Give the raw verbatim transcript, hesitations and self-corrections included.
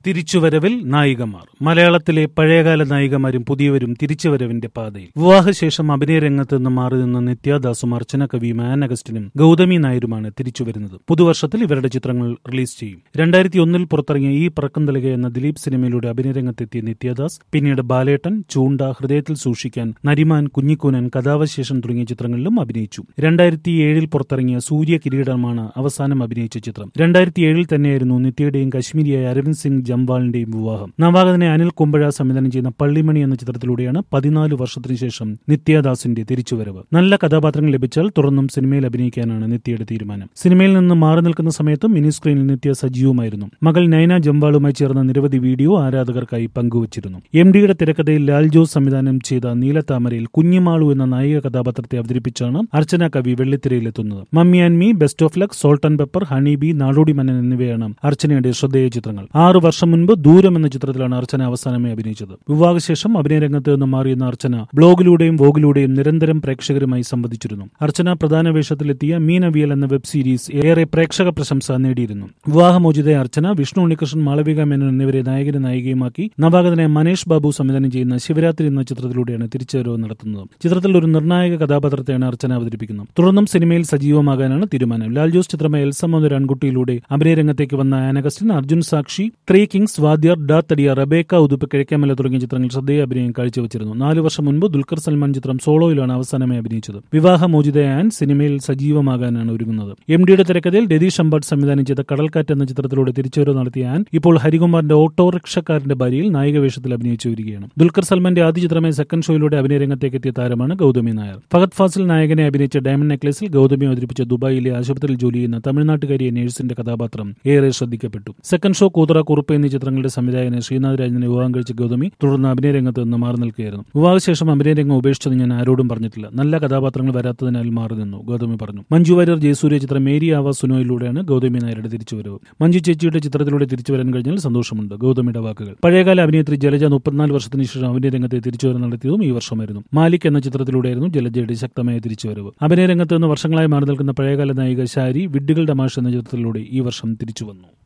തിരിച്ചുവരവിൽ നായികമാർ. മലയാളത്തിലെ പഴയകാല നായികമാരും പുതിയവരും തിരിച്ചുവരവിന്റെ പാതയിൽ. വിവാഹശേഷം അഭിനയ രംഗത്ത് നിന്ന് മാറി നിന്ന നിത്യദാസും അർച്ചന കവിയും ആൻ അഗസ്റ്റിനും ഗൗതമി നായരുമാണ് തിരിച്ചുവരുന്നത്. പുതുവർഷത്തിൽ ഇവരുടെ ചിത്രങ്ങൾ റിലീസ് ചെയ്യും. രണ്ടായിരത്തി ഒന്നിൽ പുറത്തിറങ്ങിയ ഈ പറക്കന്തളിക എന്ന ദിലീപ് സിനിമയിലൂടെ അഭിനയ രംഗത്തെത്തിയ നിത്യദാസ് പിന്നീട് ബാലേട്ടൻ, ചൂണ്ട, ഹൃദയത്തിൽ സൂക്ഷിക്കാൻ, നരിമാൻ, കുഞ്ഞിക്കൂനൻ, കഥാവശേഷം തുടങ്ങിയ ചിത്രങ്ങളിലും അഭിനയിച്ചു. രണ്ടായിരത്തി ഏഴിൽ പുറത്തിറങ്ങിയ സൂര്യ കിരീടമാണ് അവസാനം അഭിനയിച്ച ചിത്രം. രണ്ടായിരത്തി ഏഴിൽ തന്നെയായിരുന്നു നിത്യയുടെയും കശ്മീരിയായ അരവിന്ദ് സിംഗ് ജംവാളിന്റെയും വിവാഹം. നവാഗതനെ അനിൽ കുമ്പഴ സംവിധാനം ചെയ്യുന്ന പള്ളിമണി എന്ന ചിത്രത്തിലൂടെയാണ് പതിനാല് വർഷത്തിനു ശേഷം നിത്യദാസിന്റെ തിരിച്ചുവരവ്. നല്ല കഥാപാത്രങ്ങൾ ലഭിച്ചാൽ തുടർന്നും സിനിമയിൽ അഭിനയിക്കാനാണ് നിത്യയുടെ തീരുമാനം. സിനിമയിൽ നിന്ന് മാറി നിൽക്കുന്ന സമയത്തും മിനി സ്ക്രീനിൽ നിത്യ സജീവമായിരുന്നു. മകൾ നൈന ജംവാളുമായി ചേർന്ന നിരവധി വീഡിയോ ആരാധകർക്കായി പങ്കുവച്ചിരുന്നു. എം ഡിയുടെ തിരക്കഥയിൽ ലാൽ ജോസ് സംവിധാനം ചെയ്ത നീലത്താമരയിൽ കുഞ്ഞിമാളു എന്ന നായിക കഥാപാത്രത്തെ അവതരിപ്പിച്ചാണ് അർച്ചന കവി വെള്ളിത്തിരയിലെത്തുന്നത്. Mummy and me, best of luck, salt and pepper, honey bee, Nadodi Mannan എന്നിവയാണ് അർച്ചനയുടെ ശ്രദ്ധേയ ചിത്രങ്ങൾ. ആറു വർഷം മുൻപ് ദൂരം എന്ന ചിത്രത്തിലാണ് അർച്ചന അവസാനമായി അഭിനയിച്ചത്. വിവാഹശേഷം അഭിനയ രംഗത്ത് നിന്ന് മാറിയുന്ന അർച്ചന ബ്ലോഗിലൂടെയും വോഗിലൂടെയും നിരന്തരം പ്രേക്ഷകരുമായി സംവദിച്ചിരുന്നു. അർച്ചന പ്രധാന വേഷത്തിലെത്തിയ മീനവിയൽ എന്ന വെബ് സീരീസ് ഏറെ പ്രേക്ഷക പ്രശംസ നേടിയിരുന്നു. വിവാഹമോചിതയായ അർച്ചന വിഷ്ണു ഉണ്ണികൃഷ്ണൻ, മാളവിക മേനോൻ എന്നിവരെ നായകനും നായികയുമാക്കി നവാഗതനെ മനേഷ് ബാബു സംവിധാനം ചെയ്യുന്ന ശിവരാത്രി എന്ന ചിത്രത്തിലൂടെയാണ് തിരിച്ചുവരവ് നടത്തുന്നത്. ചിത്രത്തിൽ ഒരു നിർണായക കഥാപാത്രത്തെയാണ് അർച്ചന അവതരിപ്പിക്കുന്നത്. തുടർന്നും സിനിമയിൽ സജീവമാകാനാണ് തീരുമാനം. ലാൽ ജോസ് ചിത്രമായ എൽസമ്മ എന്ന ആൺകുട്ടിയിലൂടെ അഭിനയ രംഗത്തേക്ക് വന്ന ആൻ അഗസ്റ്റിൻ, അർജുൻ സാക്ഷി, ത്രീ കിങ്സ്, വാദ്യാർ, ഡാ തടിയ, റബേക്ക, ഉതുപ്പ്, കിഴക്കേമല തുടങ്ങിയ ചിത്രങ്ങൾ ശ്രദ്ധേയ അഭിനയം കാഴ്ചവെച്ചിരുന്നു. നാലു വർഷം മുൻപ് ദുൽഖർ സൽമാൻ ചിത്രം സോളോയിലാണ് അവസാനമായി അഭിനയിച്ചത്. വിവാഹമോചിതയാൻ സിനിമയിൽ സജീവമാകാനാണ് ഒരുങ്ങുന്നത്. എം ഡിയുടെ തിരക്കഥയിൽ രതീഷ് അമ്പാട്ട് സംവിധാനം ചെയ്ത കടൽക്കാറ്റ് എന്ന ചിത്രത്തിലൂടെ തിരിച്ചുവരവ് നടത്തിയ ആൻ ഇപ്പോൾ ഹരികുമാറിന്റെ ഓട്ടോറിക്ഷക്കാരന്റെ ഭാര്യയിൽ നായിക വേഷത്തിൽ അഭിനയിച്ചു വരികയാണ്. ദുൽഖർ സൽമാന്റെ ആദ്യ ചിത്രമായ സെക്കൻഡ് ഷോയിലൂടെ അഭിനയ രംഗത്തേക്ക് എത്തിയ താരമാണ് ഗൗതമി നായർ. ഫഹദ് ഫാസിൽ നായകനെ അഭിനയിച്ച ഡയമണ്ട് നെക്ലേസിൽ ഗൗതമി അവതരിപ്പിച്ച ദുബായിലെ ആശുപത്രിയിൽ ജോലി ചെയ്യുന്ന തമിഴ്നാട്ടുകാരിയെ നഴ്സിന്റെ കഥാപാത്രം ഏറെ ശ്രദ്ധിക്കപ്പെട്ടു. സെക്കൻഡ് ഷോ, കൂതറ, കുറുപ്പ് എന്നീ ചിത്രങ്ങളുടെ സംവിധായകനെ ശ്രീനാഥ് രാജനെ വിവാഹം കഴിച്ച ഗൗതമി തുടർന്ന് അഭിനയ രംഗത്ത് നിന്ന് മാറി നിൽക്കുകയായിരുന്നു. വിവാഹശേഷം അഭിനയ രംഗം ഉപേക്ഷിച്ചത് ഞാൻ ആരോടും പറഞ്ഞിട്ടില്ല. നല്ല കഥാപാത്രങ്ങൾ വരാത്തതിനാൽ മാറി നിന്നു, ഗൗതമി പറഞ്ഞു. മഞ്ജു വാര്യർ ജയസൂര്യ ചിത്രം മേരി ആവാസ് സുനോയിലൂടെയാണ് ഗൗതമി നായരുടെ തിരിച്ചുവരവ്. മഞ്ജു ചേച്ചിയുടെ ചിത്രത്തിലൂടെ തിരിച്ചുവരാൻ കഴിഞ്ഞാൽ സന്തോഷമുണ്ട്, ഗൗതമിയുടെ വാക്കുകൾ. പഴയകാല അഭിനേത്രി ജലജ മുപ്പത്തിനാല് വർഷത്തിന് ശേഷം അഭിനയ രംഗത്തെ തിരിച്ചുവരവ് നടത്തിയതും ഈ വർഷമായിരുന്നു. മാലിക് എന്ന ചിത്രത്തിലൂടെയായിരുന്നു ജലജയുടെ ശക്തമായ തിരിച്ചുവരവ്. അഭിനയ രംഗത്ത് നിന്ന് വർഷങ്ങളായി മാറി നിൽക്കുന്ന പഴയകാല നായിക ശാരി വിഡ്ഢികളുടെ മാഷ് എന്ന ചിത്രത്തിലൂടെ ഈ വർഷം തിരിച്ചുവന്നു.